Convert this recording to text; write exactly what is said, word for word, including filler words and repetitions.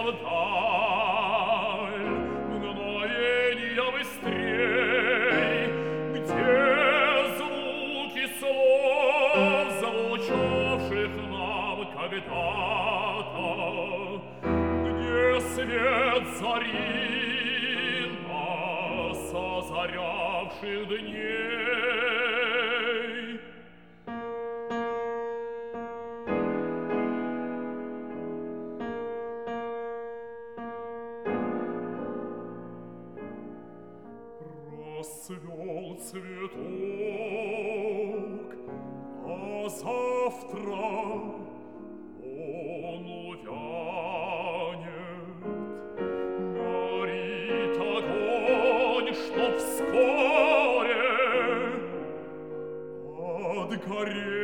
даль, мгновенья быстрей, где звуки слов, звучавших нам когда-то, где свет зари нас озарявших дней. Расцвел цветок, а завтра он увянет. Горит огонь, что вскоре отгореть.